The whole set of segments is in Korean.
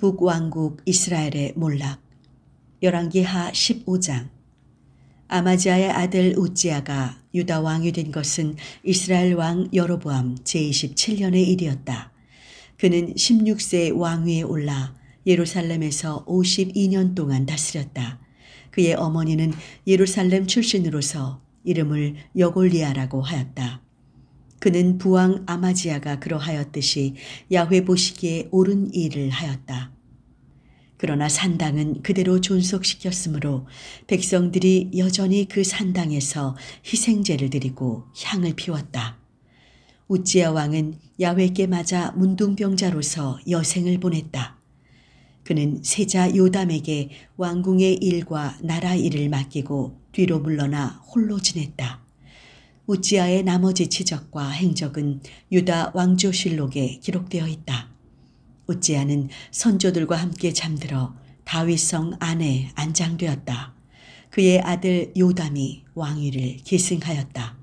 북왕국 이스라엘의 몰락. 열왕기하 15장. 아마지아의 아들 우지야가 유다 왕이 된 것은 이스라엘 왕 여로보암 제27년의 일이었다. 그는 16세 왕위에 올라 예루살렘에서 52년 동안 다스렸다. 그의 어머니는 예루살렘 출신으로서 이름을 여골리아라고 하였다. 그는 부왕 아마지아가 그러하였듯이 야훼 보시기에 옳은 일을 하였다. 그러나 산당은 그대로 존속시켰으므로 백성들이 여전히 그 산당에서 희생제를 드리고 향을 피웠다. 우지야 왕은 야훼께 맞아 문둥병자로서 여생을 보냈다. 그는 세자 요담에게 왕궁의 일과 나라 일을 맡기고 뒤로 물러나 홀로 지냈다. 우지야의 나머지 지적과 행적은 유다 왕조실록에 기록되어 있다. 우지야는 선조들과 함께 잠들어 다윗성 안에 안장되었다. 그의 아들 요담이 왕위를 계승하였다.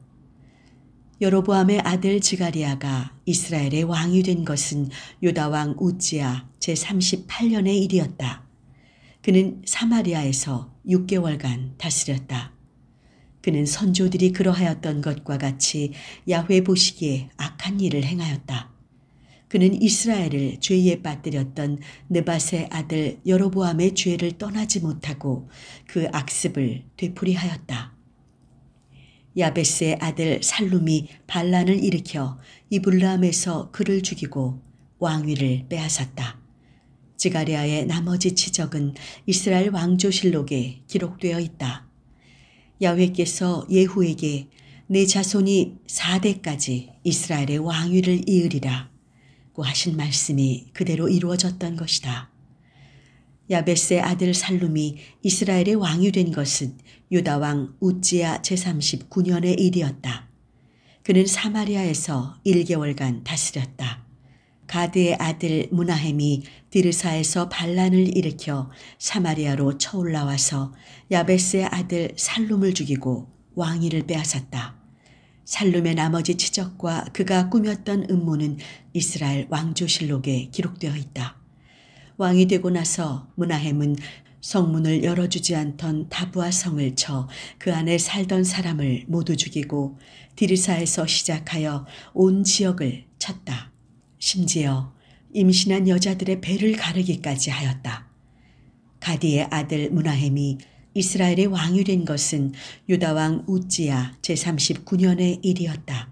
여로보암의 아들 지가리야가 이스라엘의 왕이 된 것은 유다 왕 우지야 제38년의 일이었다. 그는 사마리아에서 6개월간 다스렸다. 그는 선조들이 그러하였던 것과 같이 야훼 보시기에 악한 일을 행하였다. 그는 이스라엘을 죄에 빠뜨렸던 느밧의 아들 여로보암의 죄를 떠나지 못하고 그 악습을 되풀이하였다. 야베스의 아들 살룸이 반란을 일으켜 이블람에서 그를 죽이고 왕위를 빼앗았다. 지가리아의 나머지 치적은 이스라엘 왕조실록에 기록되어 있다. 야훼께서 예후에게 내 자손이 4대까지 이스라엘의 왕위를 이으리라 고 하신 말씀이 그대로 이루어졌던 것이다. 야베스의 아들 살룸이 이스라엘의 왕이 된 것은 유다 왕 우지야 제39년의 일이었다. 그는 사마리아에서 1개월간 다스렸다. 가드의 아들 무나헴이 디르사에서 반란을 일으켜 사마리아로 쳐올라와서 야베스의 아들 살룸을 죽이고 왕위를 빼앗았다. 살룸의 나머지 치적과 그가 꾸몄던 음모는 이스라엘 왕조실록에 기록되어 있다. 왕이 되고 나서 무나헴은 성문을 열어주지 않던 다부아 성을 쳐 그 안에 살던 사람을 모두 죽이고 디르사에서 시작하여 온 지역을 쳤다. 심지어 임신한 여자들의 배를 가르기까지 하였다. 가디의 아들 무나헴이 이스라엘의 왕이 된 것은 유다 왕 우지야 제39년의 일이었다.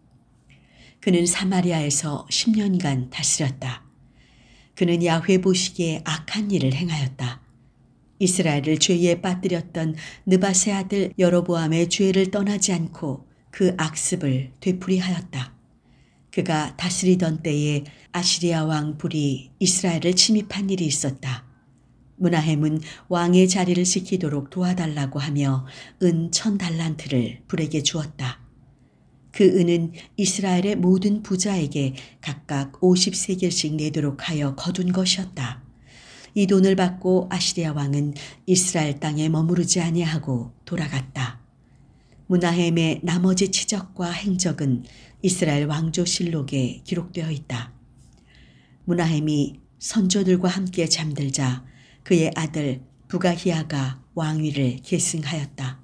그는 사마리아에서 10년간 다스렸다. 그는 야훼 보시기에 악한 일을 행하였다. 이스라엘을 죄에 빠뜨렸던 느밧의 아들 여로보암의 죄를 떠나지 않고 그 악습을 되풀이하였다. 그가 다스리던 때에 아시리아 왕 불이 이스라엘을 침입한 일이 있었다. 무나헴은 왕의 자리를 지키도록 도와달라고 하며 은 1000달란트를 불에게 주었다. 그 은은 이스라엘의 모든 부자에게 각각 50세겔씩 내도록 하여 거둔 것이었다. 이 돈을 받고 아시리아 왕은 이스라엘 땅에 머무르지 아니하고 돌아갔다. 무나헴의 나머지 치적과 행적은 이스라엘 왕조실록에 기록되어 있다. 무나헴이 선조들과 함께 잠들자 그의 아들 부가히야가 왕위를 계승하였다.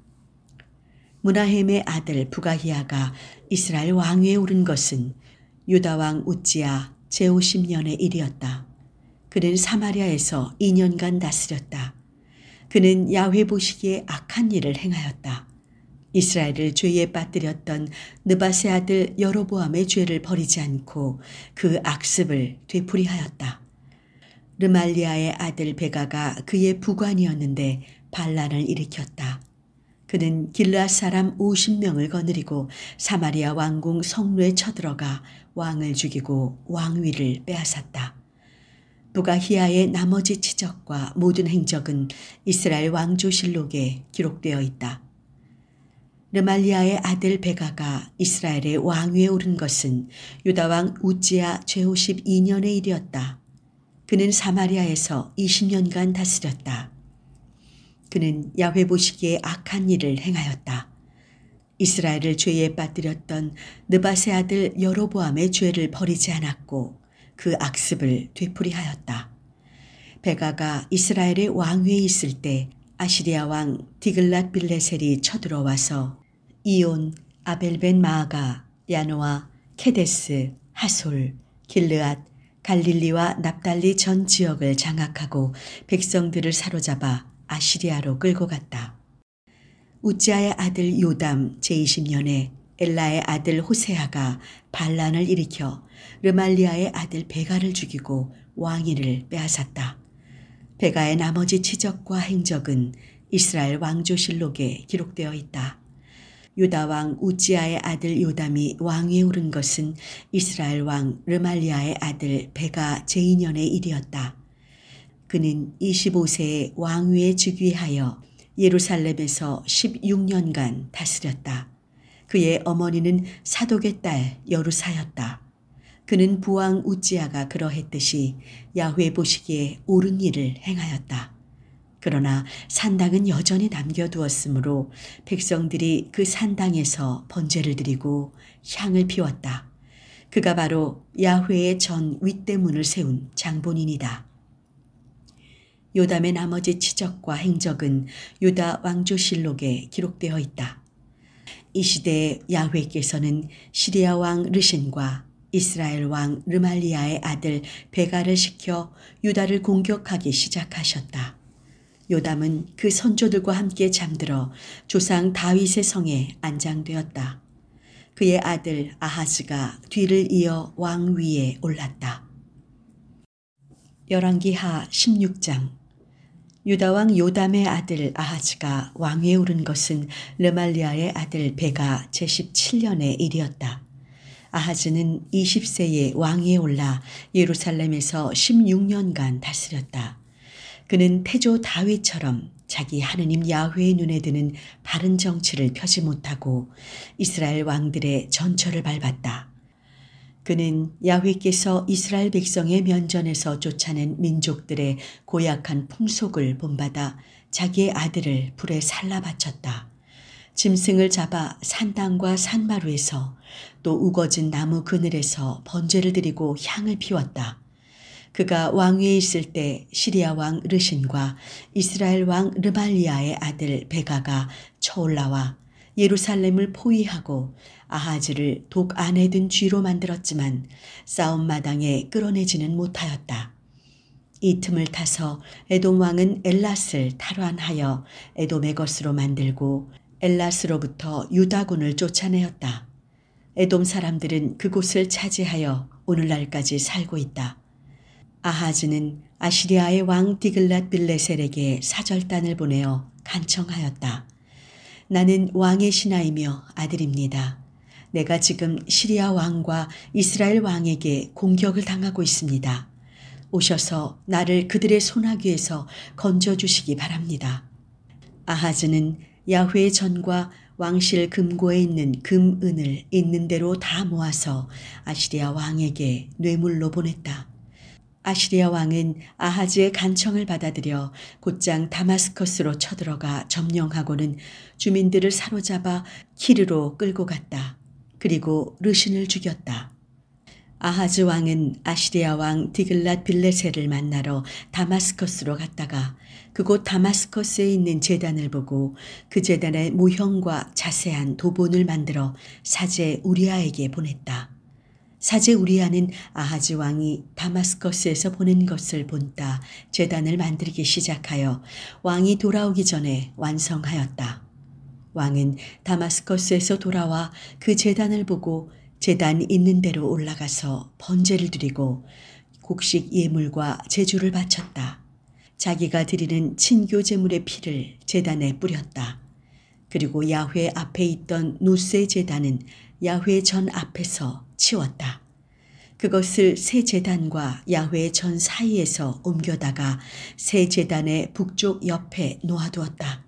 무나헴의 아들 부가히야가 이스라엘 왕위에 오른 것은 유다 왕 우지야 제50년의 일이었다. 그는 사마리아에서 2년간 다스렸다. 그는 야훼 보시기에 악한 일을 행하였다. 이스라엘을 죄에 빠뜨렸던 느밧의 아들 여로보암의 죄를 버리지 않고 그 악습을 되풀이하였다. 르말리아의 아들 베가가 그의 부관이었는데 반란을 일으켰다. 그는 길르앗 사람 50명을 거느리고 사마리아 왕궁 성루에 쳐들어가 왕을 죽이고 왕위를 빼앗았다. 부가히야의 나머지 치적과 모든 행적은 이스라엘 왕조실록에 기록되어 있다. 르말리아의 아들 베가가 이스라엘의 왕위에 오른 것은 유다 왕 우지야 제52년의 일이었다. 그는 사마리아에서 20년간 다스렸다. 그는 야훼 보시기에 악한 일을 행하였다. 이스라엘을 죄에 빠뜨렸던 느밧의 아들 여로보암의 죄를 버리지 않았고 그 악습을 되풀이하였다. 베가가 이스라엘의 왕위에 있을 때 아시리아 왕 디글랏 빌레셀이 쳐들어와서 이온, 아벨벤 마아가, 야노아, 케데스, 하솔, 길르앗, 갈릴리와 납달리 전 지역을 장악하고 백성들을 사로잡아 아시리아로 끌고 갔다. 우지아의 아들 요담 제20년에 엘라의 아들 호세아가 반란을 일으켜 르말리아의 아들 베가를 죽이고 왕위를 빼앗았다. 베가의 나머지 치적과 행적은 이스라엘 왕조실록에 기록되어 있다. 유다 왕 우지아의 아들 요담이 왕위에 오른 것은 이스라엘 왕 르말리아의 아들 베가 제2년의 일이었다. 그는 25세에 왕위에 즉위하여 예루살렘에서 16년간 다스렸다. 그의 어머니는 사독의 딸 여루사였다. 그는 부왕 우지아가 그러했듯이 야훼 보시기에 옳은 일을 행하였다. 그러나 산당은 여전히 남겨두었으므로 백성들이 그 산당에서 번제를 드리고 향을 피웠다. 그가 바로 야훼의 전 윗대문을 세운 장본인이다. 요담의 나머지 치적과 행적은 유다 왕조실록에 기록되어 있다. 이 시대에 야훼께서는 시리아 왕 르신과 이스라엘 왕 르말리아의 아들 베가를 시켜 유다를 공격하기 시작하셨다. 요담은 그 선조들과 함께 잠들어 조상 다윗의 성에 안장되었다. 그의 아들 아하즈가 뒤를 이어 왕위에 올랐다. 열왕기하 16장. 유다왕 요담의 아들 아하즈가 왕위에 오른 것은 르말리아의 아들 베가 제17년의 일이었다. 아하즈는 20세에 왕위에 올라 예루살렘에서 16년간 다스렸다. 그는 태조 다윗처럼 자기 하느님 야훼의 눈에 드는 바른 정치를 펴지 못하고 이스라엘 왕들의 전철을 밟았다. 그는 야훼께서 이스라엘 백성의 면전에서 쫓아낸 민족들의 고약한 풍속을 본받아 자기의 아들을 불에 살라 바쳤다. 짐승을 잡아 산당과 산마루에서 또 우거진 나무 그늘에서 번제를 드리고 향을 피웠다. 그가 왕위에 있을 때 시리아 왕 르신과 이스라엘 왕 르말리아의 아들 베가가 쳐올라와 예루살렘을 포위하고 아하즈를 독 안에 든 쥐로 만들었지만 싸움마당에 끌어내지는 못하였다. 이 틈을 타서 에돔 왕은 엘랏을 탈환하여 에돔의 것으로 만들고 엘랏으로부터 유다군을 쫓아내었다. 에돔 사람들은 그곳을 차지하여 오늘날까지 살고 있다. 아하즈는 아시리아의 왕 디글랏 빌레셀에게 사절단을 보내어 간청하였다. 나는 왕의 신하이며 아들입니다. 내가 지금 시리아 왕과 이스라엘 왕에게 공격을 당하고 있습니다. 오셔서 나를 그들의 소나귀에서 건져주시기 바랍니다. 아하즈는 야훼의 전과 왕실 금고에 있는 금, 은을 있는 대로 다 모아서 아시리아 왕에게 뇌물로 보냈다. 아시리아 왕은 아하즈의 간청을 받아들여 곧장 다마스커스로 쳐들어가 점령하고는 주민들을 사로잡아 키르로 끌고 갔다. 그리고 르신을 죽였다. 아하즈 왕은 아시리아 왕 디글랏 빌레셀을 만나러 다마스커스로 갔다가 그곳 다마스커스에 있는 제단을 보고 그 제단의 모형과 자세한 도본을 만들어 사제 우리아에게 보냈다. 사제 우리아는 아하즈 왕이 다마스커스에서 보낸 것을 본따 제단을 만들기 시작하여 왕이 돌아오기 전에 완성하였다. 왕은 다마스커스에서 돌아와 그 제단을 보고 제단 있는 대로 올라가서 번제를 드리고 곡식 예물과 제주를 바쳤다. 자기가 드리는 친교 제물의 피를 제단에 뿌렸다. 그리고 야훼 앞에 있던 노세 제단은 야훼 전 앞에서 치웠다. 그것을 새 제단과 야훼 전 사이에서 옮겨다가 새 제단의 북쪽 옆에 놓아두었다.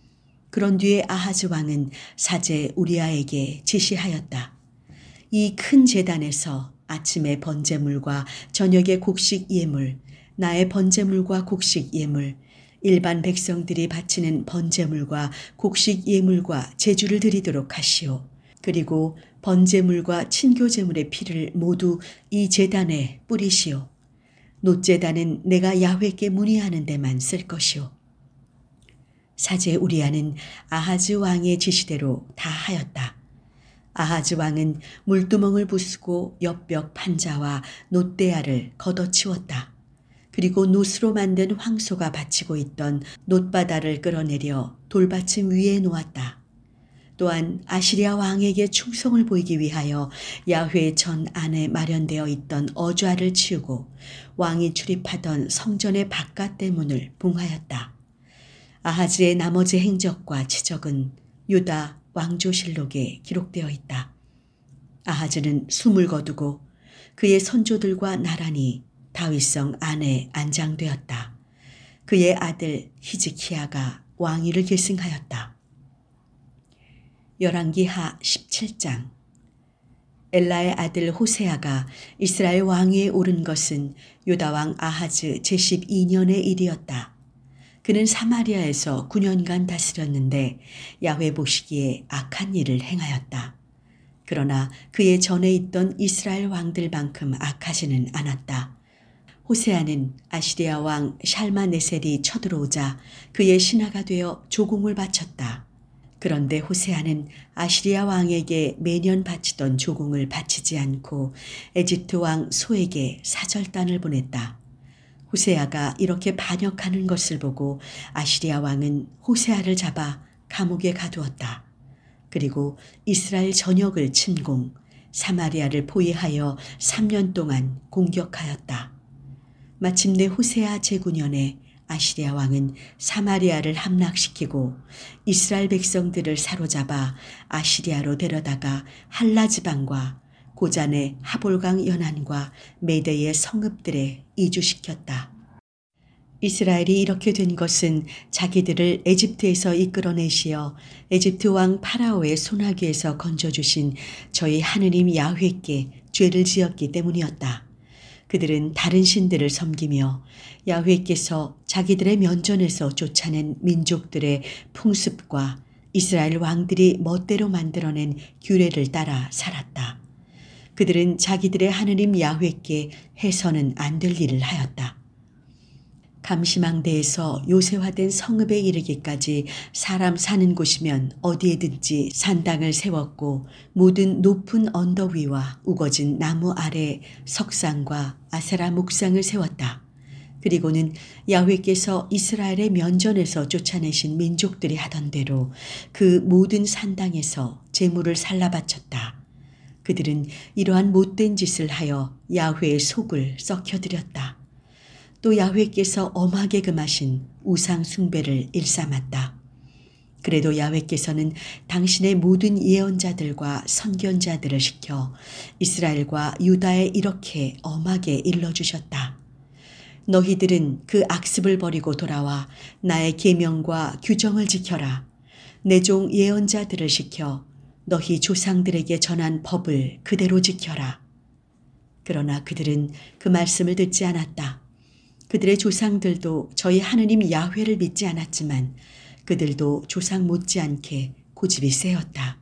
그런 뒤에 아하즈 왕은 사제 우리아에게 지시하였다. 이 큰 제단에서 아침의 번제물과 저녁의 곡식 예물, 나의 번제물과 곡식 예물, 일반 백성들이 바치는 번제물과 곡식 예물과 제주를 드리도록 하시오. 그리고 번제물과 친교제물의 피를 모두 이 제단에 뿌리시오. 놋제단은 내가 야훼께 문의하는 데만 쓸 것이오. 사제 우리아는 아하즈 왕의 지시대로 다 하였다. 아하즈 왕은 물두멍을 부수고 옆벽 판자와 놋대야를 걷어치웠다. 그리고 놋으로 만든 황소가 받치고 있던 놋바다를 끌어내려 돌받침 위에 놓았다. 또한 아시리아 왕에게 충성을 보이기 위하여 야훼 전 안에 마련되어 있던 어좌를 치우고 왕이 출입하던 성전의 바깥대 문을 봉하였다. 아하즈의 나머지 행적과 치적은 유다 왕조실록에 기록되어 있다. 아하즈는 숨을 거두고 그의 선조들과 나란히 다윗성 안에 안장되었다. 그의 아들 히즈키야가 왕위를 계승하였다. 열왕기하 17장. 엘라의 아들 호세아가 이스라엘 왕위에 오른 것은 유다왕 아하즈 제12년의 일이었다. 그는 사마리아에서 9년간 다스렸는데 야훼 보시기에 악한 일을 행하였다. 그러나 그의 전에 있던 이스라엘 왕들만큼 악하지는 않았다. 호세아는 아시리아 왕 샬마네셀이 쳐들어오자 그의 신하가 되어 조공을 바쳤다. 그런데 호세아는 아시리아 왕에게 매년 바치던 조공을 바치지 않고 에집트 왕 소에게 사절단을 보냈다. 호세아가 이렇게 반역하는 것을 보고 아시리아 왕은 호세아를 잡아 감옥에 가두었다. 그리고 이스라엘 전역을 침공, 사마리아를 포위하여 3년 동안 공격하였다. 마침내 호세아 제9년에 아시리아 왕은 사마리아를 함락시키고 이스라엘 백성들을 사로잡아 아시리아로 데려다가 할라 지방과 고잔의 하볼강 연안과 메대의 성읍들에 이주시켰다. 이스라엘이 이렇게 된 것은 자기들을 에집트에서 이끌어내시어 에집트 왕 파라오의 손아귀에서 건져주신 저희 하느님 야훼께 죄를 지었기 때문이었다. 그들은 다른 신들을 섬기며 야훼께서 자기들의 면전에서 쫓아낸 민족들의 풍습과 이스라엘 왕들이 멋대로 만들어낸 규례를 따라 살았다. 그들은 자기들의 하느님 야훼께 해서는 안 될 일을 하였다. 감시망대에서 요새화된 성읍에 이르기까지 사람 사는 곳이면 어디에든지 산당을 세웠고 모든 높은 언덕 위와 우거진 나무 아래 석상과 아세라 목상을 세웠다. 그리고는 야훼께서 이스라엘의 면전에서 쫓아내신 민족들이 하던 대로 그 모든 산당에서 제물을 살라 바쳤다. 그들은 이러한 못된 짓을 하여 야훼의 속을 썩혀드렸다. 또 야훼께서 엄하게 금하신 우상 숭배를 일삼았다. 그래도 야훼께서는 당신의 모든 예언자들과 선견자들을 시켜 이스라엘과 유다에 이렇게 엄하게 일러주셨다. 너희들은 그 악습을 버리고 돌아와 나의 계명과 규정을 지켜라. 내 종 예언자들을 시켜 너희 조상들에게 전한 법을 그대로 지켜라. 그러나 그들은 그 말씀을 듣지 않았다. 그들의 조상들도 저희 하느님 야훼를 믿지 않았지만 그들도 조상 못지않게 고집이 세었다.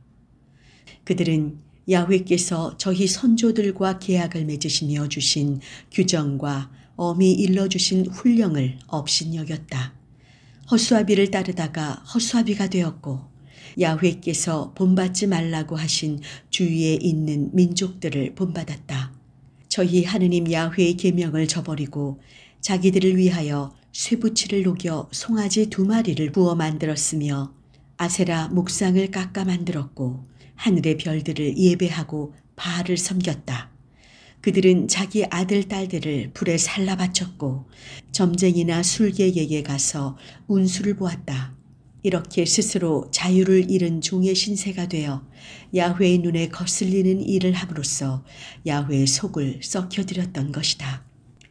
그들은 야훼께서 저희 선조들과 계약을 맺으시며 주신 규정과 엄히 일러주신 훈령을 업신여겼다. 허수아비를 따르다가 허수아비가 되었고 야훼께서 본받지 말라고 하신 주위에 있는 민족들을 본받았다. 저희 하느님 야훼의 계명을 저버리고 자기들을 위하여 쇠붙이를 녹여 송아지 2마리를 구워 만들었으며 아세라 목상을 깎아 만들었고 하늘의 별들을 예배하고 바알을 섬겼다. 그들은 자기 아들 딸들을 불에 살라 바쳤고 점쟁이나 술객에게 가서 운수를 보았다. 이렇게 스스로 자유를 잃은 종의 신세가 되어 야훼의 눈에 거슬리는 일을 함으로써 야훼의 속을 썩혀드렸던 것이다.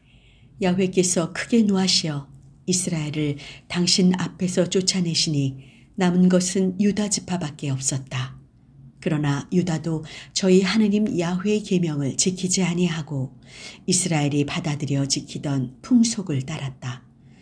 야훼께서 크게 노하시어 이스라엘을 당신 앞에서 쫓아내시니 남은 것은 유다 지파밖에 없었다. 그러나 유다도 저희 하느님 야훼의 계명을 지키지 아니하고 이스라엘이 받아들여 지키던 풍속을 따랐다.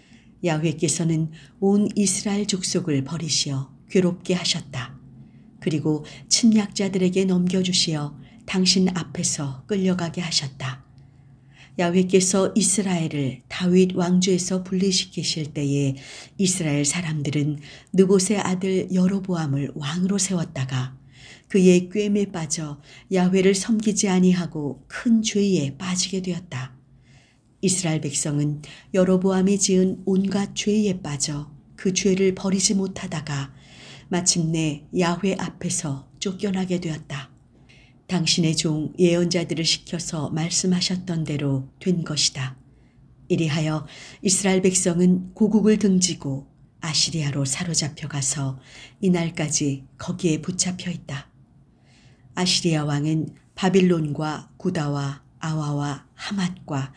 야훼께서는 온 이스라엘 족속을 버리시어 괴롭게 하셨다. 그리고 침략자들에게 넘겨주시어 당신 앞에서 끌려가게 하셨다. 야훼께서 이스라엘을 다윗 왕조에서 분리시키실 때에 이스라엘 사람들은 느봇의 아들 여로보암을 왕으로 세웠다가 그의 꾀임에 빠져 야훼를 섬기지 아니하고 큰 죄에 빠지게 되었다. 이스라엘 백성은 여로보암이 지은 온갖 죄에 빠져 그 죄를 버리지 못하다가 마침내 야훼 앞에서 쫓겨나게 되었다. 당신의 종 예언자들을 시켜서 말씀하셨던 대로 된 것이다. 이리하여 이스라엘 백성은 고국을 등지고 아시리아로 사로잡혀 가서 이날까지 거기에 붙잡혀 있다. 아시리아 왕은 바빌론과 구다와 아와와 하맛과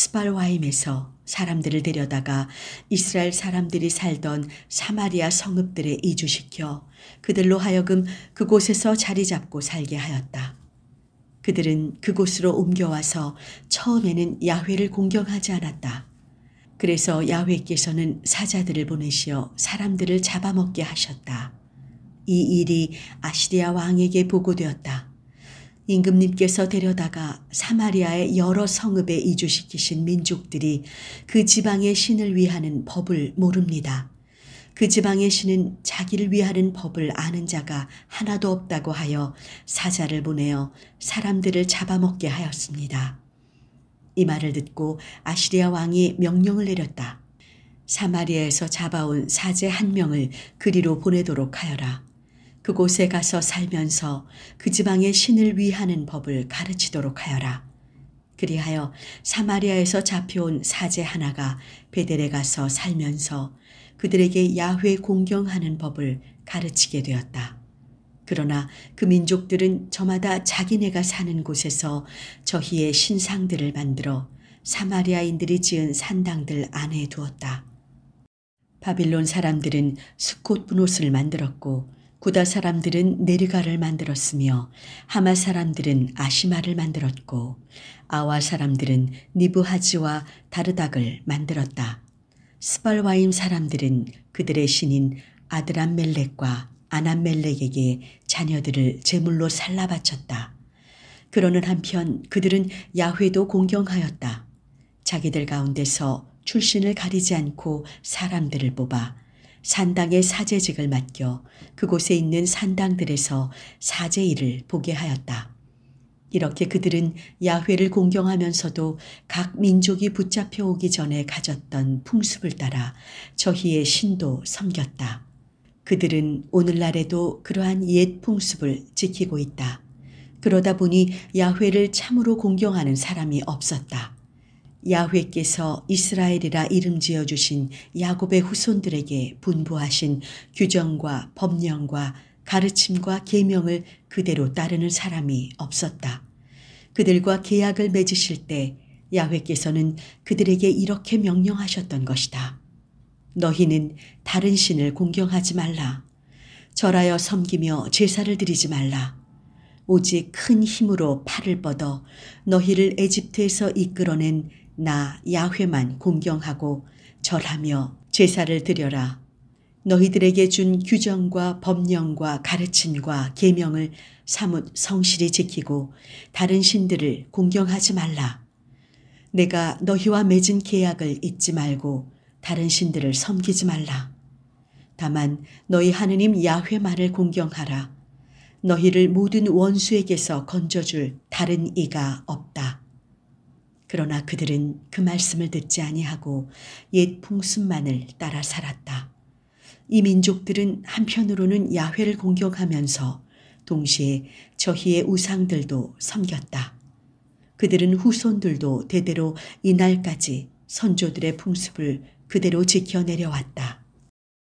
스발와임에서 사람들을 데려다가 이스라엘 사람들이 살던 사마리아 성읍들에 이주시켜 그들로 하여금 그곳에서 자리 잡고 살게 하였다. 그들은 그곳으로 옮겨와서 처음에는 야훼를 공경하지 않았다. 그래서 야훼께서는 사자들을 보내시어 사람들을 잡아먹게 하셨다. 이 일이 아시리아 왕에게 보고되었다. 임금님께서 데려다가 사마리아의 여러 성읍에 이주시키신 민족들이 그 지방의 신을 위하는 법을 모릅니다. 그 지방의 신은 자기를 위하는 법을 아는 자가 하나도 없다고 하여 사자를 보내어 사람들을 잡아먹게 하였습니다. 이 말을 듣고 아시리아 왕이 명령을 내렸다. 사마리아에서 잡아온 사제 1명을 그리로 보내도록 하여라. 그곳에 가서 살면서 그 지방의 신을 위하는 법을 가르치도록 하여라. 그리하여 사마리아에서 잡혀온 사제 하나가 베델에 가서 살면서 그들에게 야훼 공경하는 법을 가르치게 되었다. 그러나 그 민족들은 저마다 자기네가 사는 곳에서 저희의 신상들을 만들어 사마리아인들이 지은 산당들 안에 두었다. 바빌론 사람들은 수콧 분옷을 만들었고 구다 사람들은 네르가를 만들었으며 하마 사람들은 아시마를 만들었고 아와 사람들은 니브하지와 다르닥을 만들었다. 스발와임 사람들은 그들의 신인 아드람멜렉과 아남멜렉에게 자녀들을 제물로 살라 바쳤다. 그러는 한편 그들은 야훼도 공경하였다. 자기들 가운데서 출신을 가리지 않고 사람들을 뽑아 산당의 사제직을 맡겨 그곳에 있는 산당들에서 사제 일을 보게 하였다. 이렇게 그들은 야훼를 공경하면서도 각 민족이 붙잡혀 오기 전에 가졌던 풍습을 따라 저희의 신도 섬겼다. 그들은 오늘날에도 그러한 옛 풍습을 지키고 있다. 그러다 보니 야훼를 참으로 공경하는 사람이 없었다. 야훼께서 이스라엘이라 이름 지어주신 야곱의 후손들에게 분부하신 규정과 법령과 가르침과 계명을 그대로 따르는 사람이 없었다. 그들과 계약을 맺으실 때 야훼께서는 그들에게 이렇게 명령하셨던 것이다. 너희는 다른 신을 공경하지 말라. 절하여 섬기며 제사를 드리지 말라. 오직 큰 힘으로 팔을 뻗어 너희를 에집트에서 이끌어낸 나 야훼만 공경하고 절하며 제사를 드려라. 너희들에게 준 규정과 법령과 가르침과 계명을 사뭇 성실히 지키고 다른 신들을 공경하지 말라. 내가 너희와 맺은 계약을 잊지 말고 다른 신들을 섬기지 말라. 다만 너희 하느님 야훼만을 공경하라. 너희를 모든 원수에게서 건져줄 다른 이가 없다. 그러나 그들은 그 말씀을 듣지 아니하고 옛 풍습만을 따라 살았다. 이 민족들은 한편으로는 야훼를 공경하면서 동시에 저희의 우상들도 섬겼다. 그들은 후손들도 대대로 이날까지 선조들의 풍습을 그대로 지켜내려왔다.